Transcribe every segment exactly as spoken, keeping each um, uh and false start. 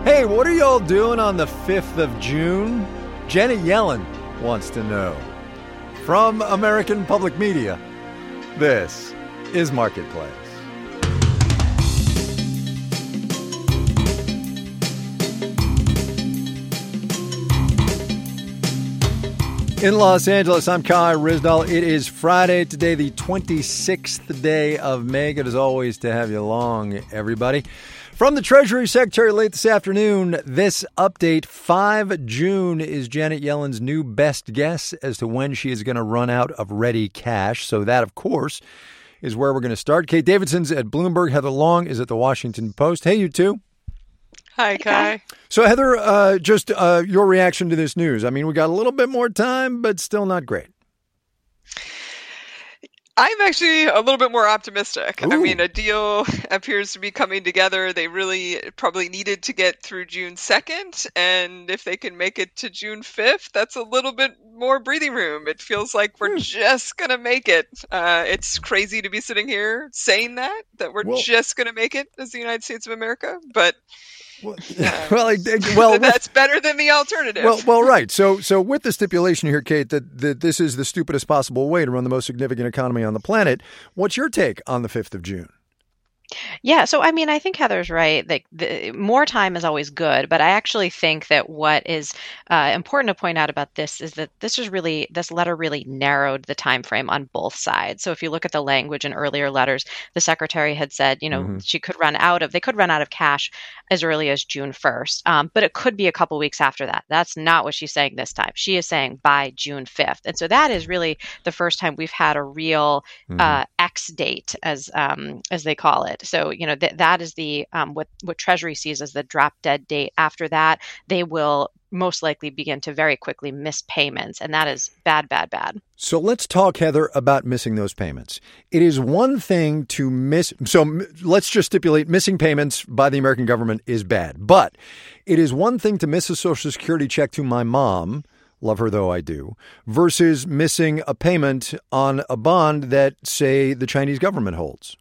Hey, what are y'all doing on the fifth of June? Janet Yellen wants to know. From American Public Media, this is Marketplace. In Los Angeles, I'm Kai Ryssdal. It is Friday today, the twenty-sixth day of May. Good as always to have you along, everybody. From the Treasury Secretary late this afternoon, this update, the fifth of June, is Janet Yellen's new best guess as to when she is going to run out of ready cash. So that, of course, is where we're going to start. Kate Davidson's at Bloomberg. Heather Long is at the Washington Post. Hey, you two. Hi, Kai. So, Heather, uh, just uh, your reaction to this news. I mean, we got a little bit more time, but still not great. I'm actually a little bit more optimistic. Ooh. I mean, a deal appears to be coming together. They really probably needed to get through June second. And if they can make it to June fifth, that's a little bit more breathing room. It feels like we're hmm. just going to make it. Uh, it's crazy to be sitting here saying that, that we're well, just going to make it as the United States of America. But Well, well, well that's better than the alternative. Well, well, right. So, so with the stipulation here, Kate, that, that this is the stupidest possible way to run the most significant economy on the planet, what's your take on the fifth of June? Yeah, so I mean, I think Heather's right. Like, the, more time is always good, but I actually think that what is uh, important to point out about this is that this is really this letter really narrowed the time frame on both sides. So if you look at the language in earlier letters, the secretary had said, you know, mm-hmm. she could run out of they could run out of cash as early as June first, um, but it could be a couple weeks after that. That's not what she's saying this time. She is saying by June fifth, and so that is really the first time we've had a real mm-hmm. uh, X date, as um, as they call it. So, you know, th- that is the um, what what Treasury sees as the drop dead date. After that, they will most likely begin to very quickly miss payments. And that is bad, bad, bad. So let's talk, Heather, about missing those payments. It is one thing to miss. So m- let's just stipulate missing payments by the American government is bad. But it is one thing to miss a Social Security check to my mom, love her though I do, versus missing a payment on a bond that, say, the Chinese government holds.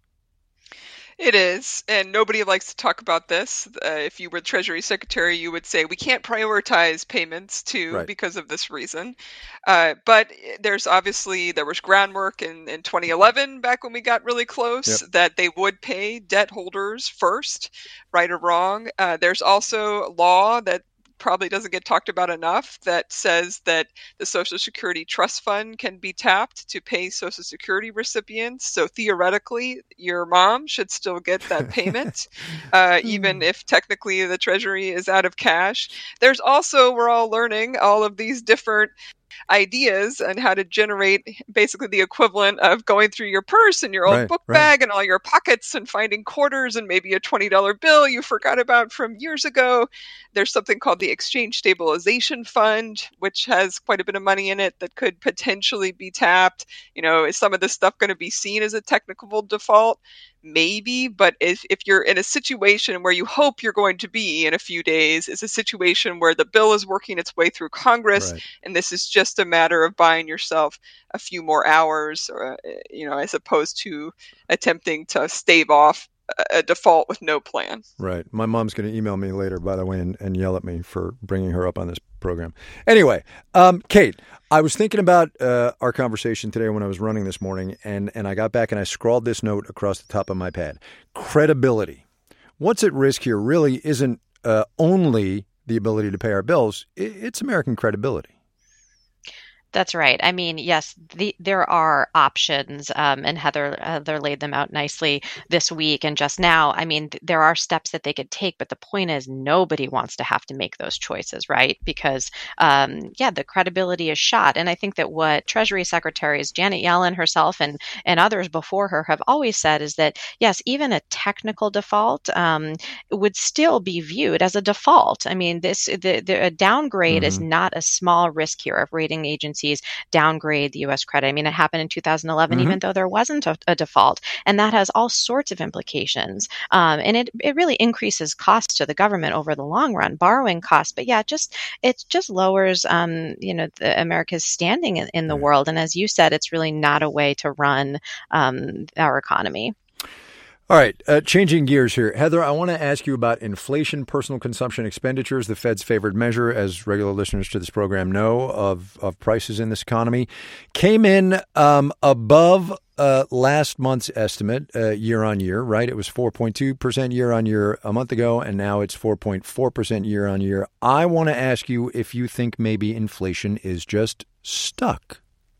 It is, and nobody likes to talk about this. Uh, if you were the Treasury Secretary, you would say we can't prioritize payments too right. because of this reason. Uh, but there's obviously, there was groundwork in, in twenty eleven, back when we got really close, yep. that they would pay debt holders first, right or wrong. Uh, there's also law that probably doesn't get talked about enough that says that the Social Security Trust Fund can be tapped to pay Social Security recipients. So theoretically, your mom should still get that payment, uh, even if technically the Treasury is out of cash. There's also, we're all learning all of these different ideas on how to generate basically the equivalent of going through your purse and your old right, book right. bag and all your pockets and finding quarters and maybe a twenty dollar bill you forgot about from years ago. There's something called the Exchange Stabilization Fund, which has quite a bit of money in it that could potentially be tapped. You know, is some of this stuff going to be seen as a technical default? Maybe, but if, if you're in a situation where you hope you're going to be in a few days, is a situation where the bill is working its way through Congress, right. and this is just a matter of buying yourself a few more hours, or, you know, as opposed to attempting to stave off a default with no plan. Right. My mom's going to email me later, by the way, and, and yell at me for bringing her up on this program. Anyway, um, Kate, I was thinking about uh, our conversation today when I was running this morning, and, and I got back and I scrawled this note across the top of my pad. Credibility. What's at risk here really isn't uh, only the ability to pay our bills. It's American credibility. That's right. I mean, yes, the, there are options, um, and Heather, Heather laid them out nicely this week and just now. I mean, th- there are steps that they could take, but the point is nobody wants to have to make those choices, right? Because, um, yeah, the credibility is shot. And I think that what Treasury Secretaries Janet Yellen herself and, and others before her have always said is that, yes, even a technical default um, would still be viewed as a default. I mean, this the, the a downgrade mm-hmm. is not a small risk here of rating agencies downgrade the U S credit. I mean, it happened in two thousand eleven, mm-hmm. even though there wasn't a, a default. And that has all sorts of implications. Um, and it, it really increases costs to the government over the long run, borrowing costs. But yeah, just it just lowers, um, you know, the, America's standing in, in the world. And as you said, it's really not a way to run um, our economy. All right, uh, changing gears here. Heather, I want to ask you about inflation, personal consumption expenditures, the Fed's favored measure, as regular listeners to this program know, of, of prices in this economy. Came in um, above uh, last month's estimate uh, year on year, right? It was four point two percent year on year a month ago, and now it's four point four percent year on year. I want to ask you if you think maybe inflation is just stuck.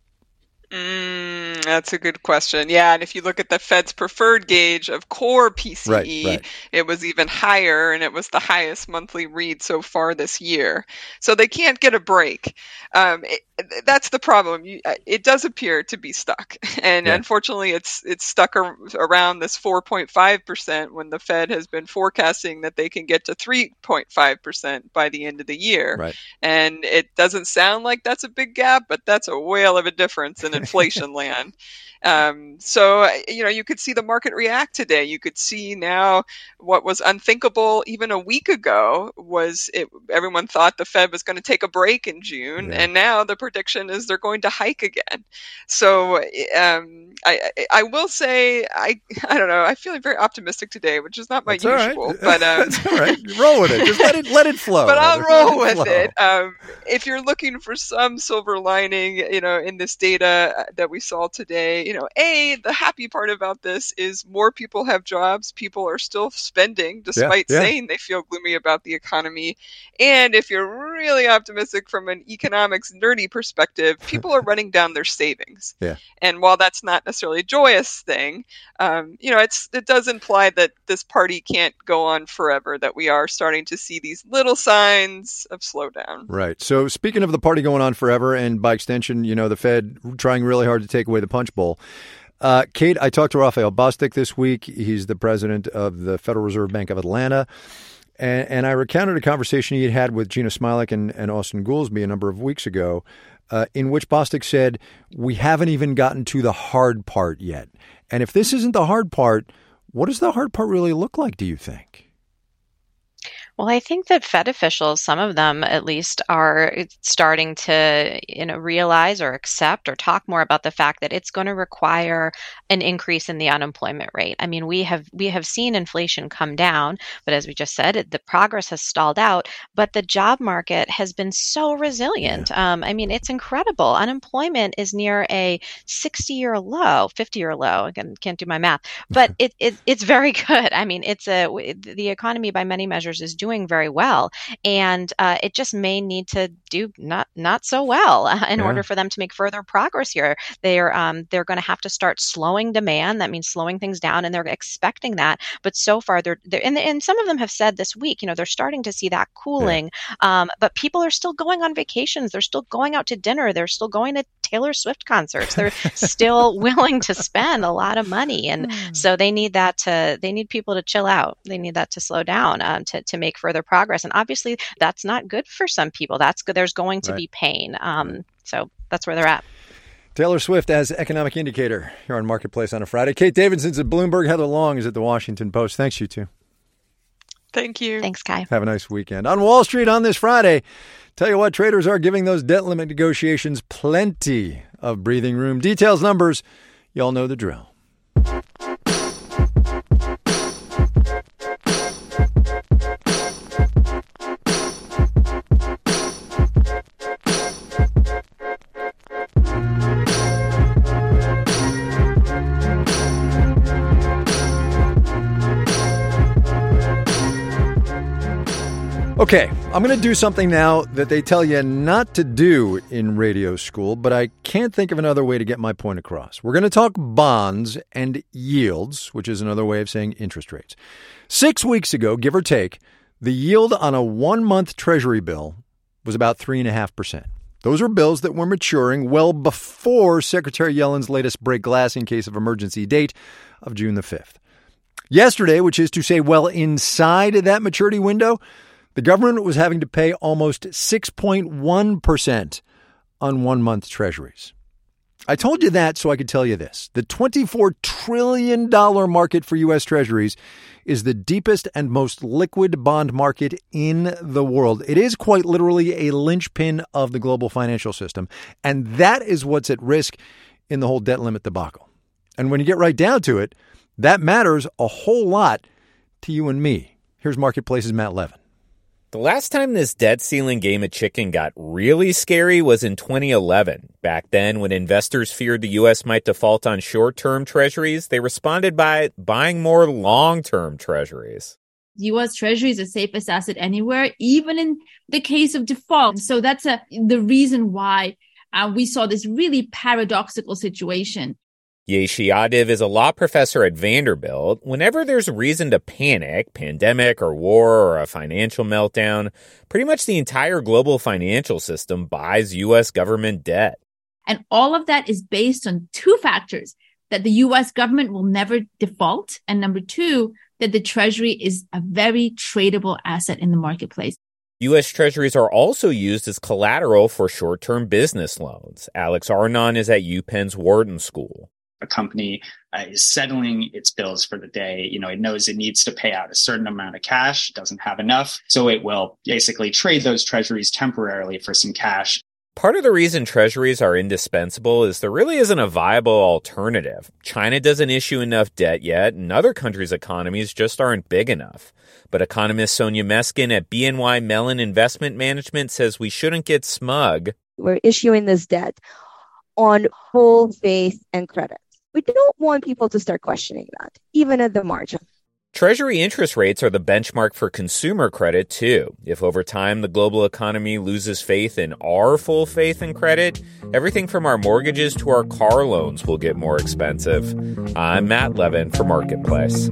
Mm, that's a good question. Yeah, and if you look at the Fed's preferred gauge of core P C E, right, right. it was even higher, and it was the highest monthly read so far this year. So they can't get a break. Um, it, that's the problem. You, it does appear to be stuck, and yeah. unfortunately, it's it's stuck ar- around this four point five percent when the Fed has been forecasting that they can get to three point five percent by the end of the year. Right. And it doesn't sound like that's a big gap, but that's a whale of a difference in inflation land. Um, so, you know, you could see the market react today. You could see now what was unthinkable even a week ago was it, everyone thought the Fed was going to take a break in June. Yeah. And now the prediction is they're going to hike again. So um, I, I will say, I I don't know, I feel very optimistic today, which is not my That's usual. All right. But um, That's all right. Roll with it. Just let it, let it flow. But I'll let roll it with flow. it. Um, if you're looking for some silver lining, you know, in this data that we saw today, you know, A, the happy part about this is more people have jobs. People are still spending despite yeah, yeah. saying they feel gloomy about the economy. And if you're really optimistic from an economics nerdy perspective, people are running down their savings. Yeah. And while that's not necessarily a joyous thing, um, you know, it's it does imply that this party can't go on forever, that we are starting to see these little signs of slowdown. Right. So speaking of the party going on forever, and by extension, you know, the Fed trying really hard to take away the punch bowl. Uh, Kate, I talked to Raphael Bostic this week. He's the president of the Federal Reserve Bank of Atlanta. And, and I recounted a conversation he had had with Gina Smialek and, and Austin Goolsbee a number of weeks ago, uh, in which Bostic said, we haven't even gotten to the hard part yet. And if this isn't the hard part, what does the hard part really look like, do you think? Well, I think that Fed officials, some of them at least, are starting to, you know, realize or accept or talk more about the fact that it's going to require an increase in the unemployment rate. I mean, we have we have seen inflation come down, but as we just said, it, the progress has stalled out. But the job market has been so resilient. Yeah. Um, I mean, it's incredible. Unemployment is near a sixty-year low, fifty-year low. Again, can't do my math, but it, it it's very good. I mean, it's a the economy by many measures is doing very well, and uh, it just may need to do not not so well uh, in yeah. order for them to make further progress here. They're um, they're going to have to start slowing demand. That means slowing things down, and they're expecting that. But so far, they're, they're and, and some of them have said this week, you know, they're starting to see that cooling. Yeah. Um, but people are still going on vacations. They're still going out to dinner. They're still going to Taylor Swift concerts. They're still willing to spend a lot of money, and mm. so they need that to they need people to chill out. They need that to slow down um, to to make further progress. And obviously, that's not good for some people. That's good. There's going to right. be pain. Um, so that's where they're at. Taylor Swift as economic indicator here on Marketplace on a Friday. Kate Davidson's at Bloomberg. Heather Long is at the Washington Post. Thanks, you two. Thank you. Thanks, Kai. Have a nice weekend. On Wall Street on this Friday, tell you what, traders are giving those debt limit negotiations plenty of breathing room. Details, numbers, y'all know the drill. Okay, I'm going to do something now that they tell you not to do in radio school, but I can't think of another way to get my point across. We're going to talk bonds and yields, which is another way of saying interest rates. Six weeks ago, give or take, the yield on a one-month Treasury bill was about three point five percent. Those were bills that were maturing well before Secretary Yellen's latest break glass in case of emergency date of June the fifth. Yesterday, which is to say well inside that maturity window, the government was having to pay almost six point one percent on one-month treasuries. I told you that so I could tell you this. The twenty-four trillion dollars market for U S treasuries is the deepest and most liquid bond market in the world. It is quite literally a linchpin of the global financial system, and that is what's at risk in the whole debt limit debacle. And when you get right down to it, That matters a whole lot to you and me. Here's Marketplace's Matt Levin. The last time this debt ceiling game of chicken got really scary was in twenty eleven. Back then, when investors feared the U S might default on short-term treasuries, they responded by buying more long-term treasuries. U S Treasury is the safest asset anywhere, even in the case of default. So that's a, the reason why uh, we saw this really paradoxical situation. Yeshi Adiv is a law professor at Vanderbilt. Whenever there's a reason to panic, pandemic or war or a financial meltdown, pretty much the entire global financial system buys U S government debt. And all of that is based on two factors: that the U S government will never default, and number two, that the Treasury is a very tradable asset in the marketplace. U S Treasuries are also used as collateral for short-term business loans. Alex Arnon is at UPenn's Wharton School. A company uh, is settling its bills for the day. You know, it knows it needs to pay out a certain amount of cash, doesn't have enough, so it will basically trade those treasuries temporarily for some cash. Part of the reason treasuries are indispensable is there really isn't a viable alternative. China doesn't issue enough debt yet, and other countries' economies just aren't big enough. But economist Sonia Meskin at B N Y Mellon Investment Management says we shouldn't get smug. We're issuing this debt on full faith and credit. We don't want people to start questioning that, even at the margin. Treasury interest rates are the benchmark for consumer credit, too. If over time the global economy loses faith in our full faith and credit, everything from our mortgages to our car loans will get more expensive. I'm Matt Levin for Marketplace.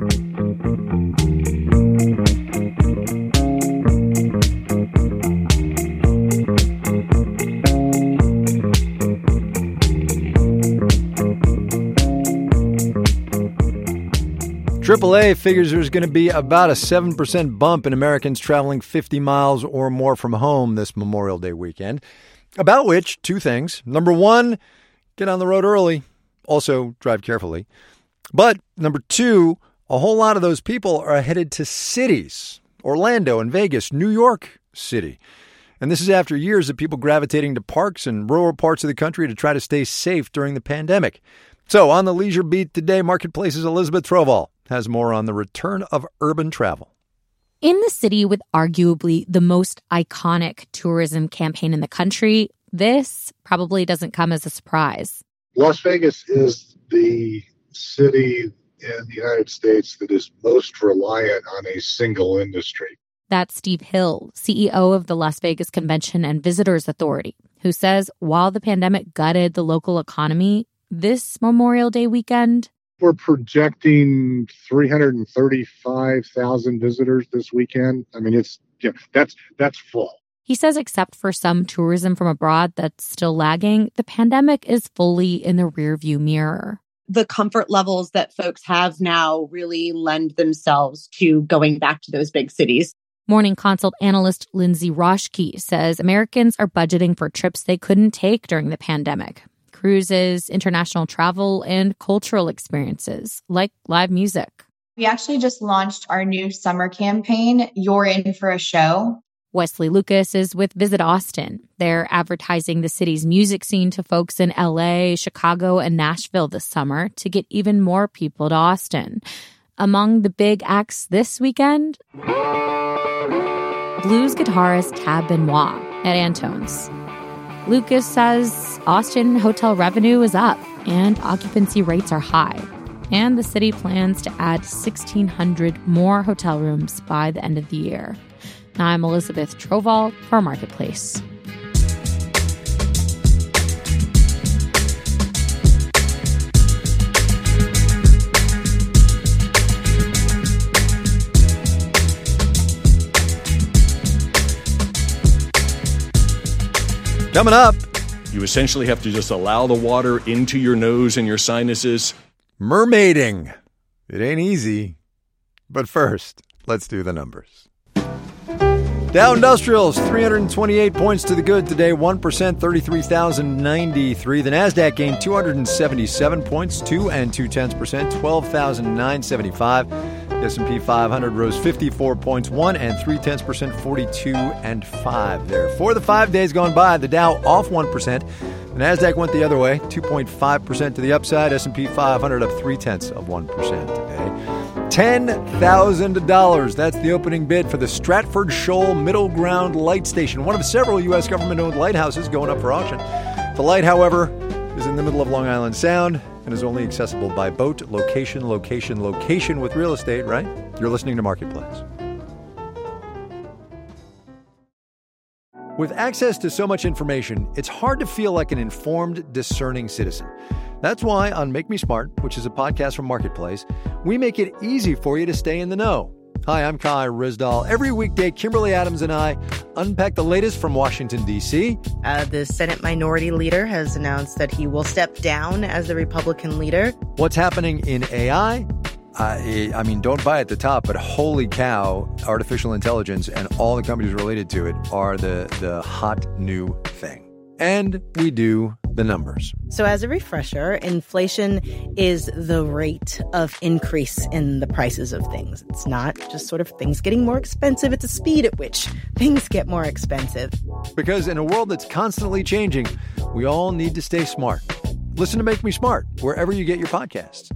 triple A figures there's going to be about a seven percent bump in Americans traveling fifty miles or more from home this Memorial Day weekend, about which two things. Number one, get on the road early. Also, drive carefully. But number two, a whole lot of those people are headed to cities, Orlando and Vegas, New York City. And this is after years of people gravitating to parks and rural parts of the country to try to stay safe during the pandemic. So on the Leisure Beat today, Marketplace's Elizabeth Troval has more on the return of urban travel. In the city with arguably the most iconic tourism campaign in the country, this probably doesn't come as a surprise. Las Vegas is the city in the United States that is most reliant on a single industry. That's Steve Hill, C E O of the Las Vegas Convention and Visitors Authority, who says while the pandemic gutted the local economy, this Memorial Day weekend, we're projecting three hundred thirty-five thousand visitors this weekend. I mean, it's yeah, that's that's full. He says except for some tourism from abroad that's still lagging, the pandemic is fully in the rearview mirror. The comfort levels that folks have now really lend themselves to going back to those big cities. Morning Consult analyst Lindsay Roschke says Americans are budgeting for trips they couldn't take during the pandemic. Cruises, international travel, and cultural experiences like live music. We actually just launched our new summer campaign, You're In for a Show. Wesley Lucas is with Visit Austin. They're advertising the city's music scene to folks in L A, Chicago, and Nashville this summer to get even more people to Austin. Among the big acts this weekend, blues guitarist Tab Benoit at Antone's. Lucas says Austin hotel revenue is up and occupancy rates are high. And the city plans to add sixteen hundred more hotel rooms by the end of the year. Now I'm Elizabeth Troval for Marketplace. Coming up, you essentially have to just allow the water into your nose and your sinuses. Mermaiding. It ain't easy. But first, let's do the numbers. Dow Industrials, three hundred twenty-eight points to the good today, one percent, thirty-three thousand ninety-three. The NASDAQ gained two hundred seventy-seven points, two and two-tenths percent, twelve thousand nine hundred seventy-five. The S and P five hundred rose fifty-four points, one and three-tenths percent, forty-two and five there. For the five days gone by, the Dow off one percent, The NASDAQ went the other way, two point five percent to the upside. S and P five hundred up three-tenths of one percent today. ten thousand dollars. That's the opening bid for the Stratford Shoal Middle Ground Light Station, one of several U S government-owned lighthouses going up for auction. The light, however, is in the middle of Long Island Sound and is only accessible by boat. Location, location, location with real estate, right? You're listening to Marketplace. With access to so much information, it's hard to feel like an informed, discerning citizen. That's why on Make Me Smart, which is a podcast from Marketplace, we make it easy for you to stay in the know. Hi, I'm Kai Ryssdal. Every weekday, Kimberly Adams and I unpack the latest from Washington, D C. Uh, the Senate Minority Leader has announced that he will step down as the Republican leader. What's happening in A I? Uh, I mean, don't buy at the top, but holy cow, artificial intelligence and all the companies related to it are the, the hot new thing. And we do the numbers. So as a refresher, inflation is the rate of increase in the prices of things. It's not just sort of things getting more expensive. It's the speed at which things get more expensive. Because in a world that's constantly changing, we all need to stay smart. Listen to Make Me Smart wherever you get your podcasts.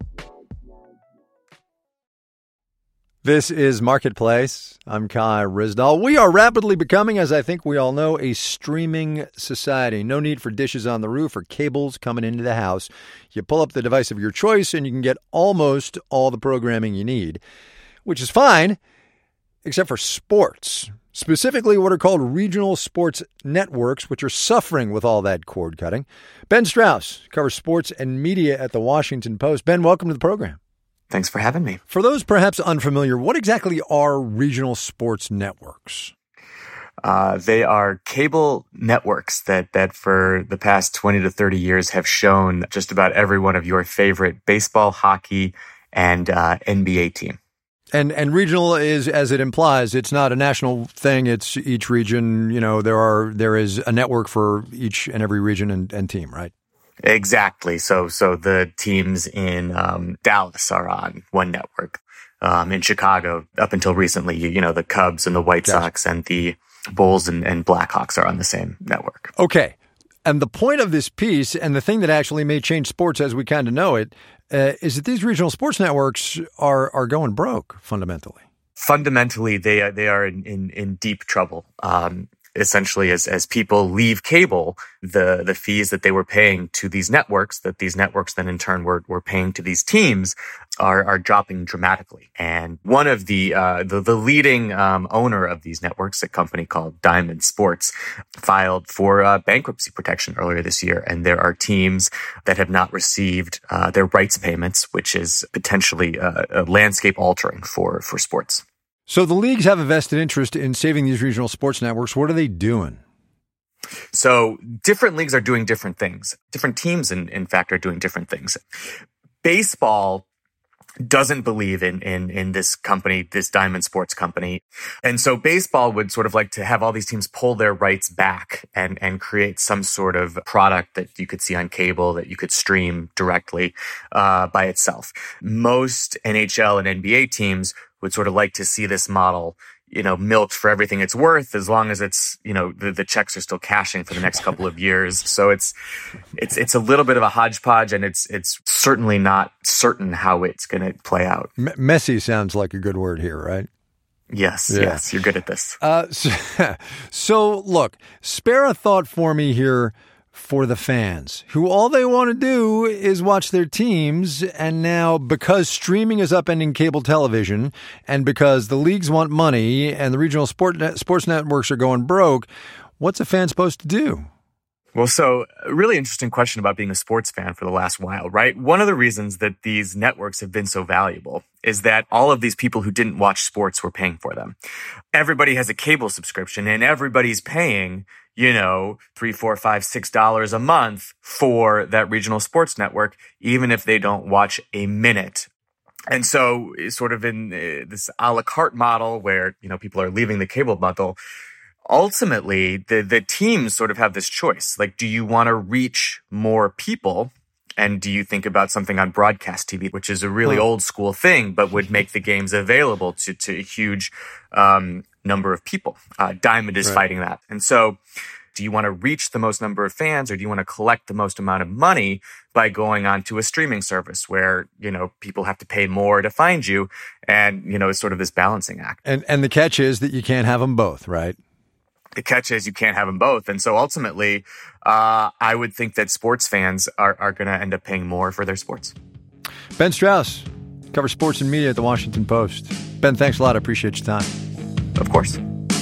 This is Marketplace. I'm Kai Ryssdal. We are rapidly becoming, as I think we all know, a streaming society. No need for dishes on the roof or cables coming into the house. You pull up the device of your choice and you can get almost all the programming you need, which is fine, except for sports. Specifically what are called regional sports networks, which are suffering with all that cord cutting. Ben Strauss covers sports and media at the Washington Post. Ben, welcome to the program. Thanks for having me. For those perhaps unfamiliar, what exactly are regional sports networks? Uh, they are cable networks that that for the past twenty to thirty years have shown just about every one of your favorite baseball, hockey, and uh, N B A team. And and regional is, as it implies, it's not a national thing. It's each region. You know, there are there is a network for each and every region and, and team, right? Exactly. So, so the teams in um, Dallas are on one network. Um, in Chicago, up until recently, you, you know, the Cubs and the White Gotcha. Sox and the Bulls and, and Blackhawks are on the same network. Okay. And the point of this piece, and the thing that actually may change sports as we kind of know it, uh, is that these regional sports networks are are going broke fundamentally. Fundamentally, they are, they are in, in, in deep trouble. Um, Essentially, as as people leave cable, the the fees that they were paying to these networks, that these networks then in turn were were paying to these teams, are are dropping dramatically. And one of the uh, the, the leading um, owner of these networks, a company called Diamond Sports, filed for uh, bankruptcy protection earlier this year. And there are teams that have not received uh, their rights payments, which is potentially uh, a landscape altering for for sports. So the leagues have a vested interest in saving these regional sports networks. What are they doing? So different leagues are doing different things. Different teams, in, in fact, are doing different things. Baseball doesn't believe in, in, in this company, this Diamond Sports company. And so baseball would sort of like to have all these teams pull their rights back and, and create some sort of product that you could see on cable, that you could stream directly uh, by itself. Most N H L and N B A teams would sort of like to see this model, you know, milked for everything it's worth, as long as it's, you know, the, the checks are still cashing for the next couple of years. So it's, it's, it's a little bit of a hodgepodge, and it's, it's certainly not certain how it's going to play out. M- messy sounds like a good word here, right? Yes, Yeah. yes, you're good at this. Uh, so, so look, spare a thought for me here for the fans who all they want to do is watch their teams. And now, because streaming is upending cable television, and because the leagues want money and the regional sport net, sports networks are going broke, what's a fan supposed to do? Well, so a really interesting question about being a sports fan for the last while, right? One of the reasons that these networks have been so valuable is that all of these people who didn't watch sports were paying for them. Everybody has a cable subscription, and everybody's paying, you know, three, four, five, six dollars a month for that regional sports network, even if they don't watch a minute. And so, sort of in uh, this a la carte model where, you know, people are leaving the cable bundle, ultimately, the, the teams sort of have this choice. Like, do you want to reach more people? And do you think about something on broadcast T V, which is a really Huh. old school thing, but would make the games available to, to a huge um, number of people? Uh, Diamond is Right. fighting that. And so Do you want to reach the most number of fans, or do you want to collect the most amount of money by going onto a streaming service where, you know, people have to pay more to find you? And, you know, it's sort of this balancing act. And and the catch is that you can't have them both, right? The catch is you can't have them both. And so ultimately, uh, I would think that sports fans are, are going to end up paying more for their sports. Ben Strauss covers sports and media at The Washington Post. Ben, thanks a lot. I appreciate your time. Of course.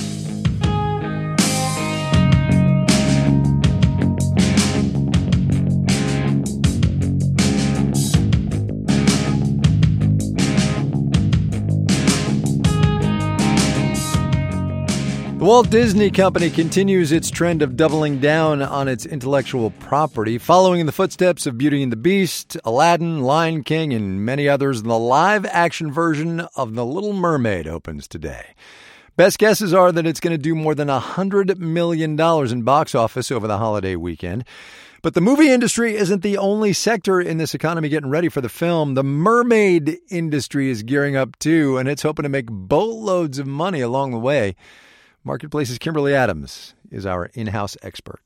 The Walt Disney Company continues its trend of doubling down on its intellectual property, following in the footsteps of Beauty and the Beast, Aladdin, Lion King, and many others. The live-action version of The Little Mermaid opens today. Best guesses are that it's going to do more than one hundred million dollars in box office over the holiday weekend. But the movie industry isn't the only sector in this economy getting ready for the film. The mermaid industry is gearing up too, and it's hoping to make boatloads of money along the way. Marketplace's Kimberly Adams is our in-house expert.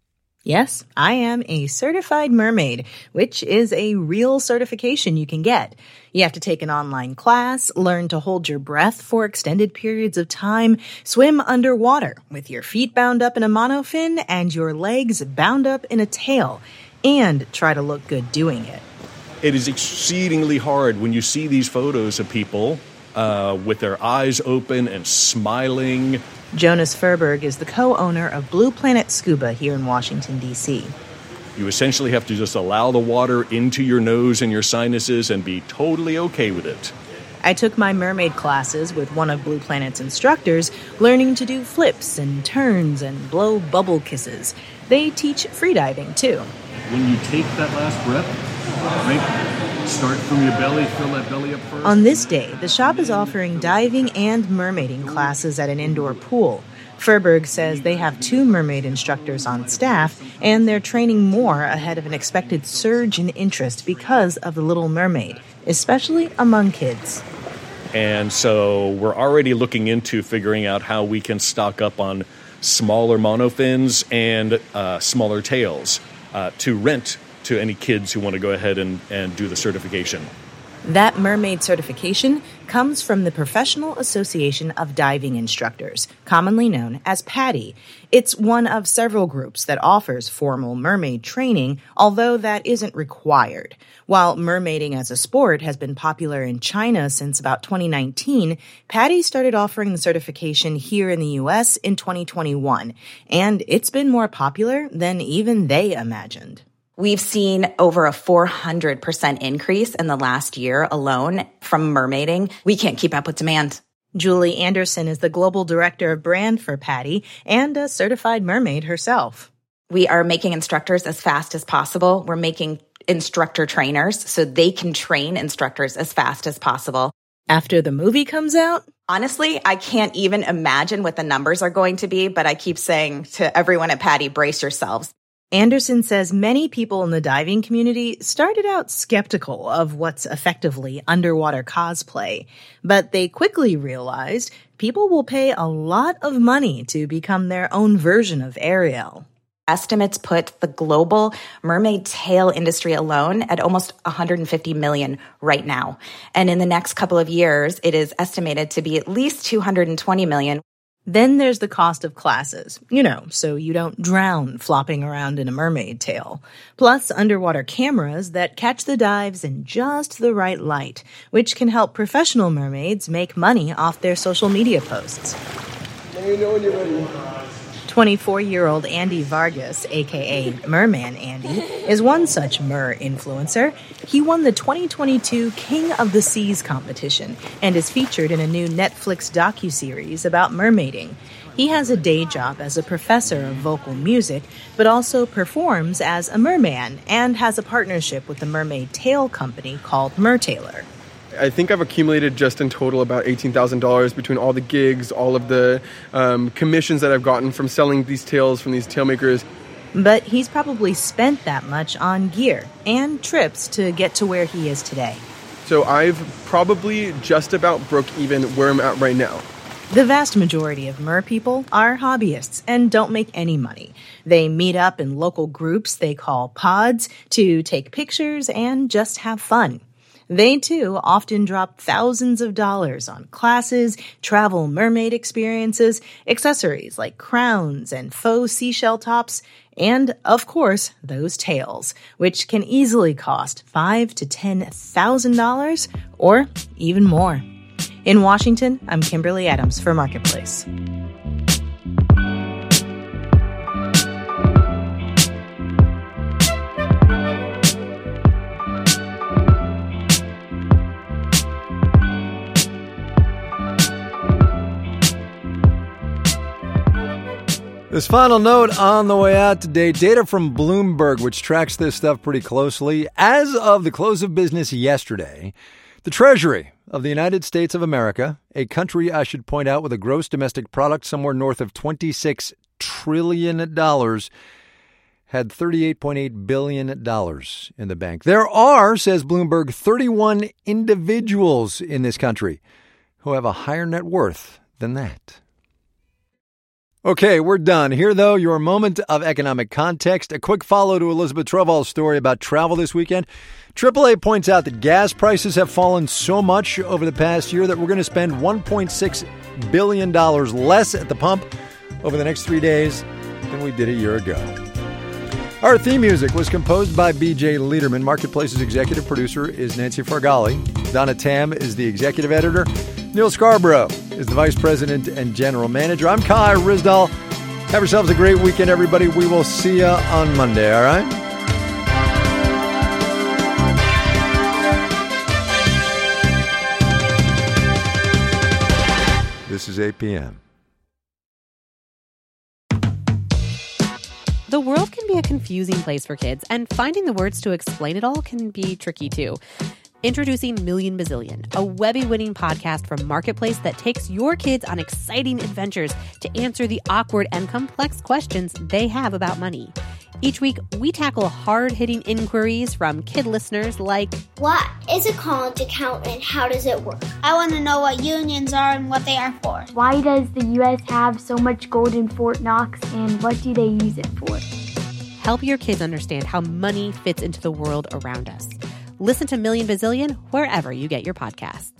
Yes, I am a certified mermaid, which is a real certification you can get. You have to take an online class, learn to hold your breath for extended periods of time, swim underwater with your feet bound up in a monofin and your legs bound up in a tail, and try to look good doing it. It is exceedingly hard when you see these photos of people uh, with their eyes open and smiling. Jonas Furberg is the co-owner of Blue Planet Scuba here in Washington, D C. You essentially have to just allow the water into your nose and your sinuses and be totally okay with it. I took my mermaid classes with one of Blue Planet's instructors, learning to do flips and turns and blow bubble kisses. They teach freediving, too. When you take that last breath, right? Start from your belly, fill that belly up first. On this day, the shop is offering diving and mermaiding classes at an indoor pool. Furberg says they have two mermaid instructors on staff, and they're training more ahead of an expected surge in interest because of The Little Mermaid, especially among kids. And so we're already looking into figuring out how we can stock up on smaller monofins and uh, smaller tails uh, to rent to any kids who want to go ahead and, and do the certification. That mermaid certification comes from the Professional Association of Diving Instructors, commonly known as PADI. It's one of several groups that offers formal mermaid training, although that isn't required. While mermaiding as a sport has been popular in China since about twenty nineteen, PADI started offering the certification here in the U S in twenty twenty-one, and it's been more popular than even they imagined. We've seen over a four hundred percent increase in the last year alone from mermaiding. We can't keep up with demand. Julie Anderson is the global director of brand for PADI and a certified mermaid herself. We are making instructors as fast as possible. We're making instructor trainers so they can train instructors as fast as possible. After the movie comes out? Honestly, I can't even imagine what the numbers are going to be, but I keep saying to everyone at PADI, brace yourselves. Anderson says many people in the diving community started out skeptical of what's effectively underwater cosplay, but they quickly realized people will pay a lot of money to become their own version of Ariel. Estimates put the global mermaid tail industry alone at almost one hundred fifty million right now. And in the next couple of years, it is estimated to be at least two hundred twenty million. Then there's the cost of classes, you know, so you don't drown flopping around in a mermaid tail. Plus underwater cameras that catch the dives in just the right light, which can help professional mermaids make money off their social media posts. Let me know when you're ready. twenty-four-year-old Andy Vargas, a k a. Merman Andy, is one such mer influencer. He won the twenty twenty-two King of the Seas competition and is featured in a new Netflix docuseries about mermaiding. He has a day job as a professor of vocal music, but also performs as a merman and has a partnership with the mermaid tail company called Mertailor. I think I've accumulated just in total about eighteen thousand dollars between all the gigs, all of the um, commissions that I've gotten from selling these tails from these tail makers. But he's probably spent that much on gear and trips to get to where he is today. So I've probably just about broke even where I'm at right now. The vast majority of mer people are hobbyists and don't make any money. They meet up in local groups they call pods to take pictures and just have fun. They, too, often drop thousands of dollars on classes, travel mermaid experiences, accessories like crowns and faux seashell tops, and, of course, those tails, which can easily cost five to ten thousand dollars or even more. In Washington, I'm Kimberly Adams for Marketplace. This final note on the way out today, data from Bloomberg, which tracks this stuff pretty closely. As of the close of business yesterday, the Treasury of the United States of America, a country I should point out with a gross domestic product somewhere north of twenty-six trillion dollars, had thirty-eight point eight billion dollars in the bank. There are, says Bloomberg, thirty-one individuals in this country who have a higher net worth than that. Okay, we're done. Here, though, your moment of economic context. A quick follow to Elizabeth Troval's story about travel this weekend. triple A points out that gas prices have fallen so much over the past year that we're going to spend one point six billion dollars less at the pump over the next three days than we did a year ago. Our theme music was composed by B J Liederman. Marketplace's executive producer is Nancy Fargali. Donna Tam is the executive editor. Neil Scarborough is the vice president and general manager. I'm Kai Ryssdal. Have yourselves a great weekend, everybody. We will see you on Monday, all right? This is eight p.m. The world can be a confusing place for kids, and finding the words to explain it all can be tricky too. Introducing Million Bazillion, a Webby-winning podcast from Marketplace that takes your kids on exciting adventures to answer the awkward and complex questions they have about money. Each week, we tackle hard-hitting inquiries from kid listeners like, what is a college account and how does it work? I want to know what unions are and what they are for. Why does the U S have so much gold in Fort Knox and what do they use it for? Help your kids understand how money fits into the world around us. Listen to Million Bazillion wherever you get your podcasts.